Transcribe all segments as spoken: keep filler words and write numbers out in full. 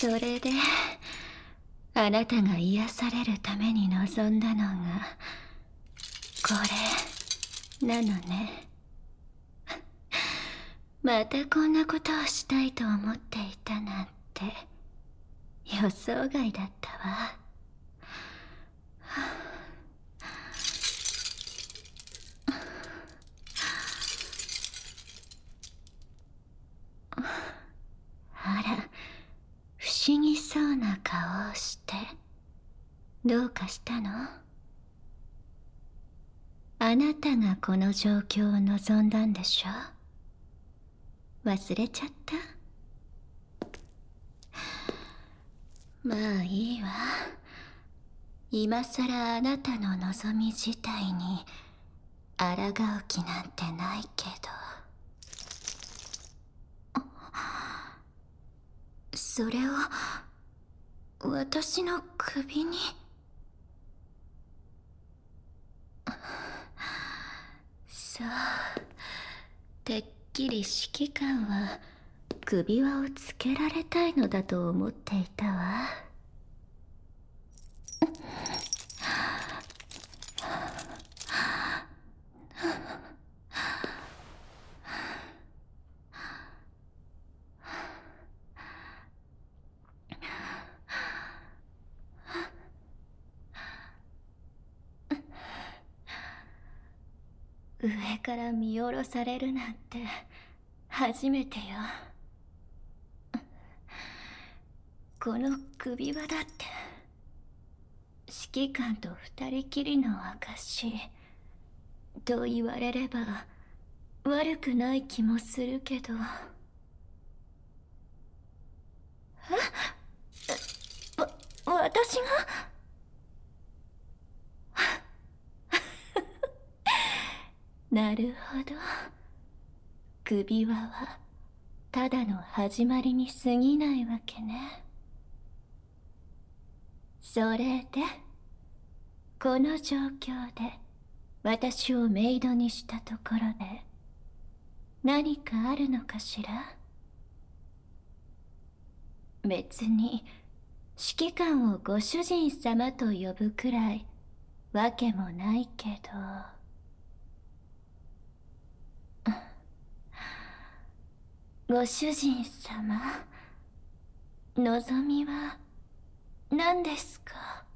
それであなたが癒されるために望んだのがこれなのね。またこんなことをしたいと思っていたなんて予想外だったわ。あら、不思議そうな顔をして。どうかしたの？あなたがこの状況を望んだんでしょ？忘れちゃった？まあいいわ。今さらあなたの望み自体に抗う気なんてないけど。それを私の首に。そう、てっきり指揮官は首輪をつけられたいのだと思っていたわ。上から見下ろされるなんて初めてよ。この首輪だって指揮官と二人きりの証と言われれば悪くない気もするけど。え？わ、私が？なるほど。首輪はただの始まりに過ぎないわけね。それでこの状況で私をメイドにしたところで何かあるのかしら？別に指揮官をご主人様と呼ぶくらいわけもないけど。ご主人様、望みは何ですか？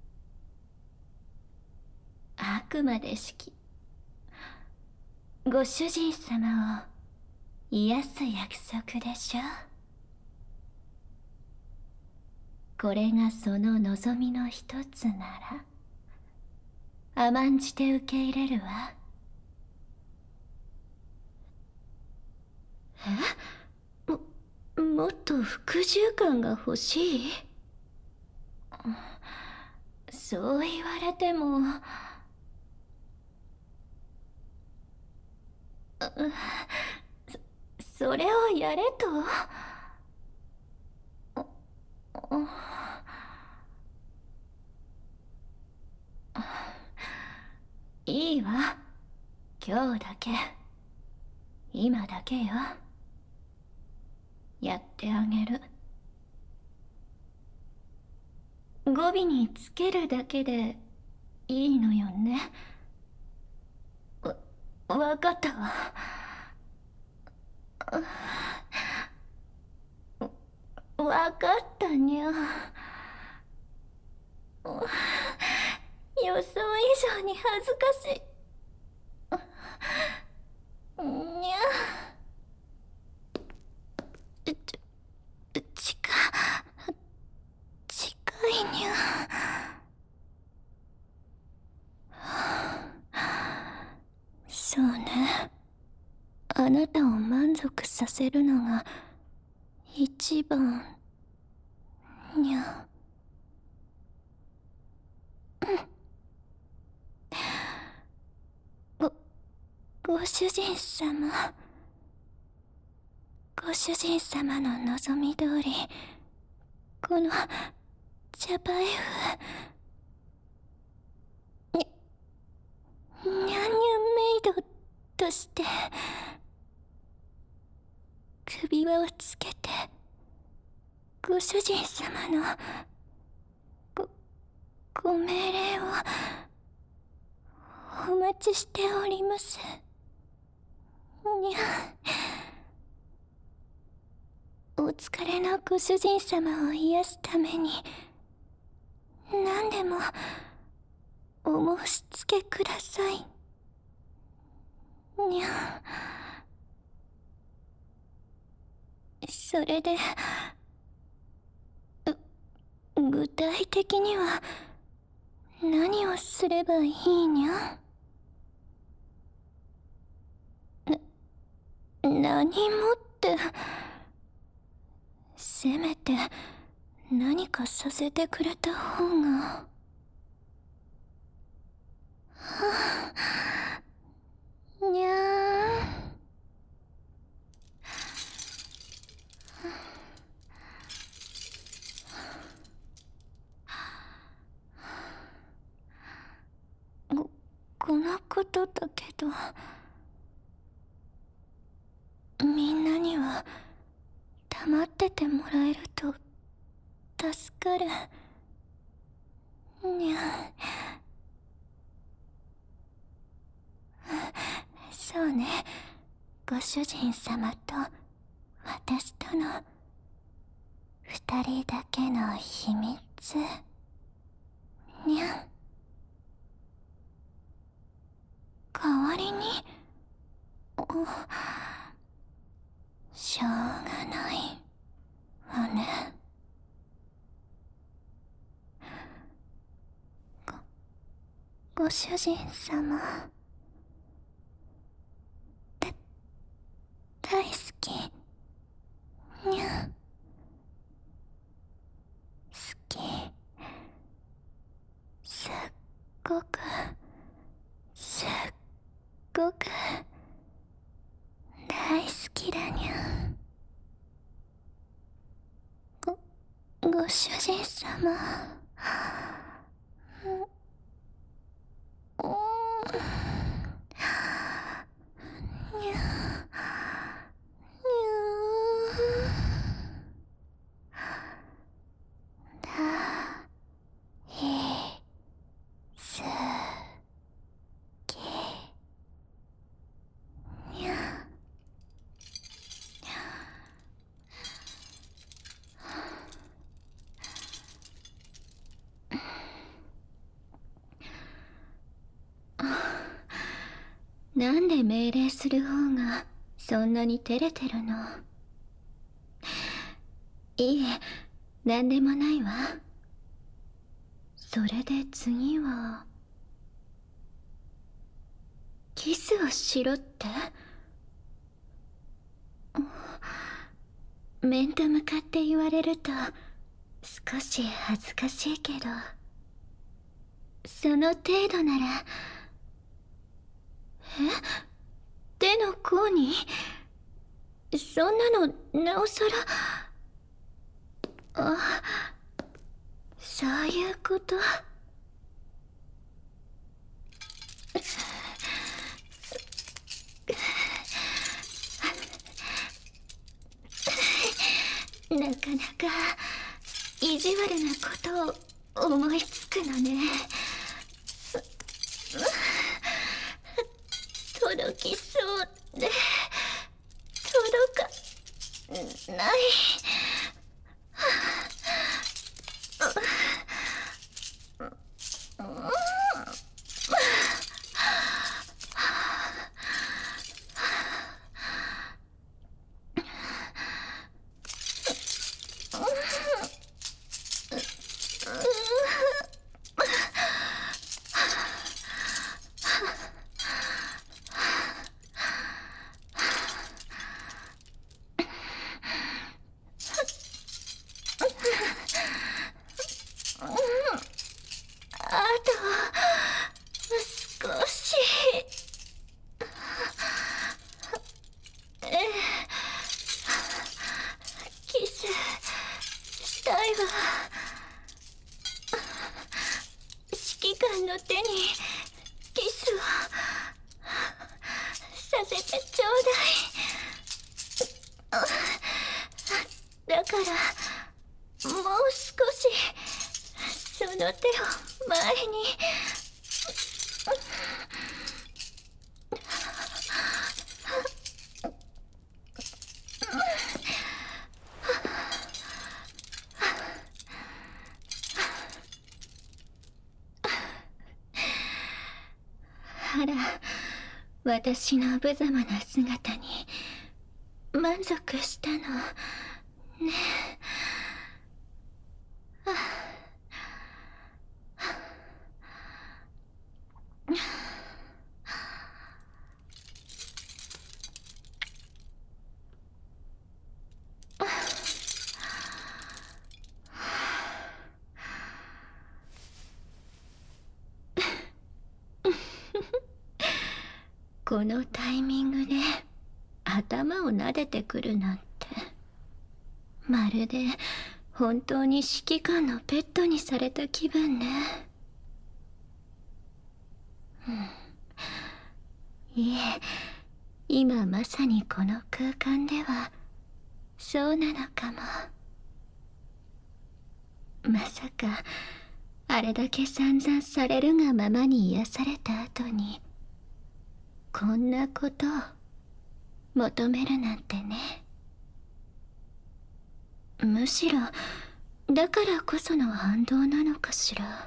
あくまでしきご主人様を癒す約束でしょ。これがその望みの一つなら甘んじて受け入れるわ。え？も、もっと服従感が欲しい？そう言われても。そ、それをやれと？いいわ。今日だけ、今だけよ。やってあげる。語尾につけるだけでいいのよね。わ、わかったわ。わかったにゃ。予想以上に恥ずかしい。にゃ。ち、近、近いにゃ。そうね。あなたを満足させるのが一番にゃ。ご、ご主人様。ご主人様の望み通り、このジャパエフに、ニャンニャンメイドとして首輪をつけてご主人様のごご命令をお待ちしております。にゃ。お疲れのご主人様を癒すために何でもお申し付けください。にゃ。それで具体的には何をすればいいにゃ。な、何もって、せめて何かさせてくれた方が。はあ、にゃー。こ、このことだけど、みんなには黙っててもらえると助かる。にゃ。そうね、ご主人様と私との二人だけの秘密。にゃ。代わりに、しょうがないわね。ご、ご主人様、だ、大好き、にゃ。好き、すっごく、すっごく大好きだにゃ。ご、ご主人様。うん、にゃ、にゃ、大好き、にゃ。なんで命令する方がそんなに照れてるの？いえ、なんでもないわ。それで次はキスをしろって？面と向かって言われると少し恥ずかしいけど、その程度なら。え？手の甲に？そんなのなおさら。あ、そういうこと。なかなか意地悪なことを思いつくのね。届きそうで届かない。指揮官の手にキスをさせてちょうだい。だからの手を前に。あら、私の無様な姿に満足したのね。このタイミングで頭を撫でてくるなんて、まるで本当に指揮官のペットにされた気分ね。うん、いえ、今まさにこの空間ではそうなのかも。まさかあれだけ散々されるがままに癒された後にこんなことを求めるなんてね。むしろだからこその反動なのかしら。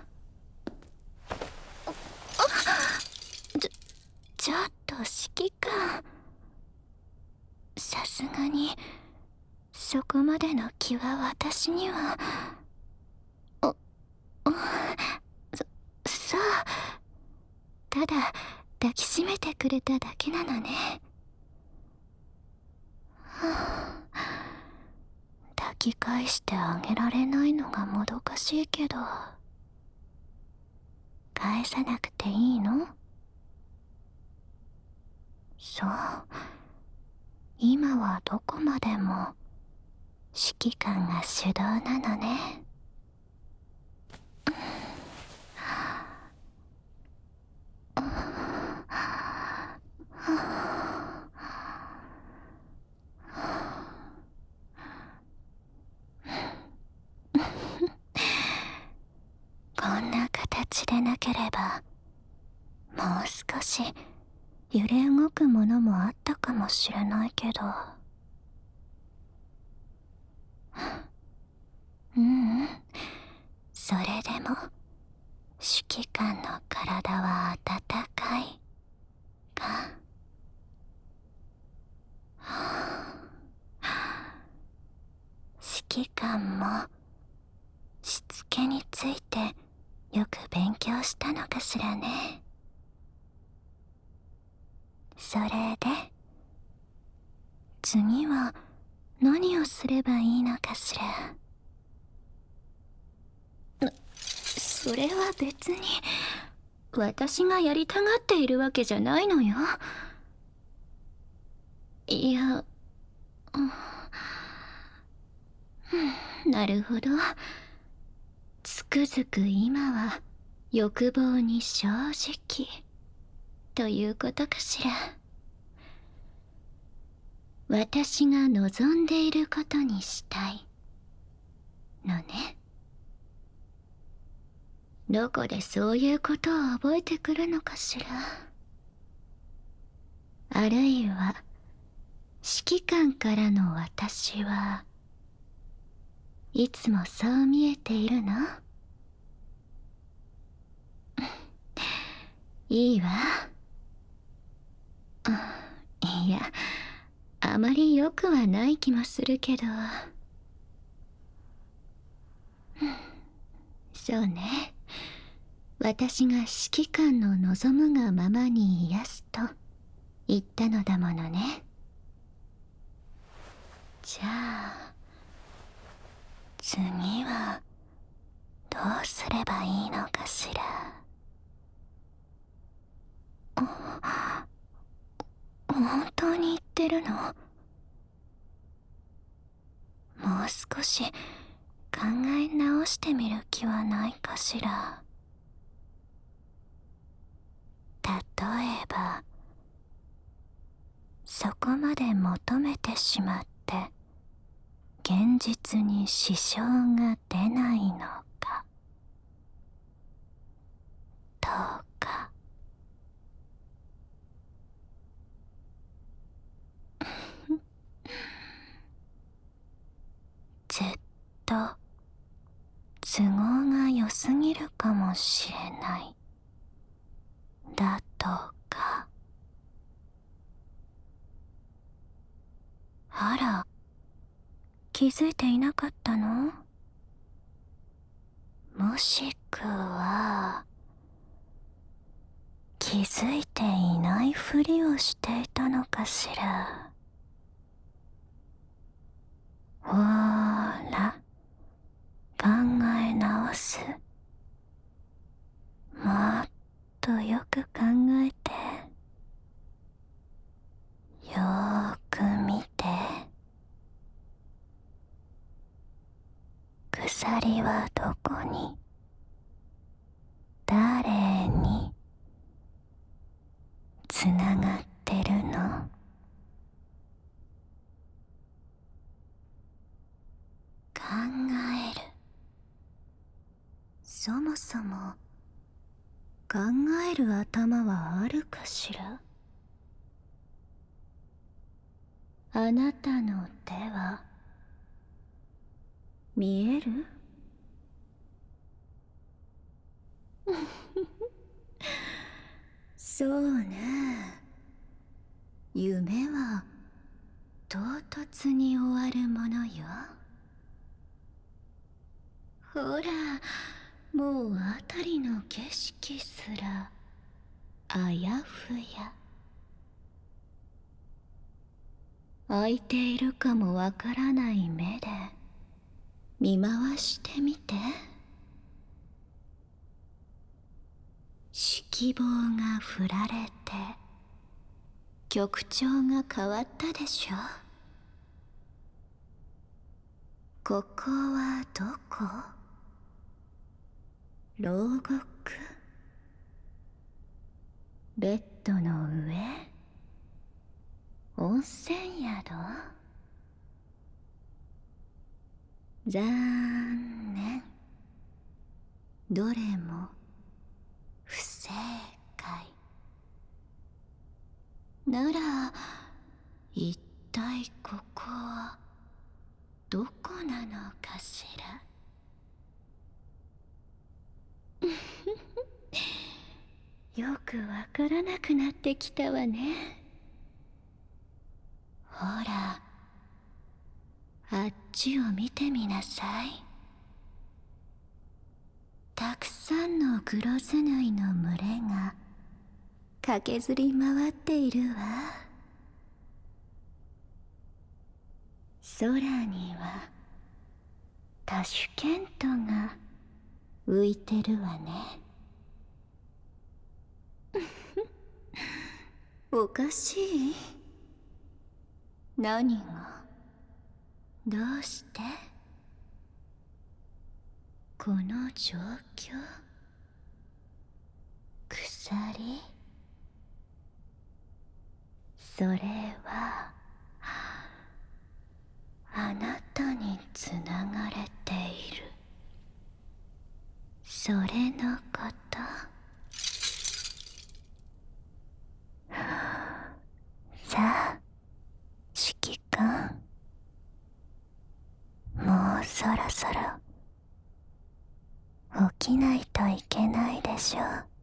ちょちょっと指揮官、さすがにそこまでの気は私には。おおそそう、ただ抱きしめてくれただけなのね。はあ、抱き返してあげられないのがもどかしいけど、返さなくていいの？そう、今はどこまでも指揮官が主導なのね。こんな形でなければもう少し揺れ動くものもあったかもしれないけど。ううん、それでも指揮官の体は温かいか。指揮官もしつけについてよく勉強したのかしらね。それで次は何をすればいいのかしら。それは別に私がやりたがっているわけじゃないのよ。いや、うん、なるほど。つくづく今は欲望に正直ということかしら。私が望んでいることにしたいのね。どこでそういうことを覚えてくるのかしら。あるいは指揮官からの私はいつもそう見えているの？いいわ。いや、あまり良くはない気もするけど。そうね、私が指揮官の望むがままに癒すと言ったのだものね。じゃあ次はどうすればいいのかしら。本当に言ってるの？もう少し考え直してみる気はないかしら。例えばそこまで求めてしまって現実に支障が出ないのか。 どうか。ずっと都合が良すぎるかもしれない。だとか。あら、気づいていなかったの？もしくは気づいていないふりをしていたのかしら。ほーら、考え直す。もっとよく考えて、よーく見て。鎖はどこに、誰につながってるの？考える。そもそも考える頭はあるかしら？あなたの手は見える？そうね。夢は唐突に終わるものよ。ほら、もうあたりの景色すらあやふや。開いているかもわからない目で見回してみて。指揮棒が振られて曲調が変わったでしょ。ここはどこ？牢獄？ベッドの上？温泉宿？残念。どれも不正解。なら一体ここはどこなのかしら？よくわからなくなってきたわね。ほら、あっちを見てみなさい。たくさんの黒ずぬいの群れが駆けずり回っているわ。空にはタシュケントが浮いてるわね。おかしい？何が？どうして？この状況？鎖？それはあなたにつながれている。それのこと。さあ、指揮官、もうそろそろ起きないといけないでしょう。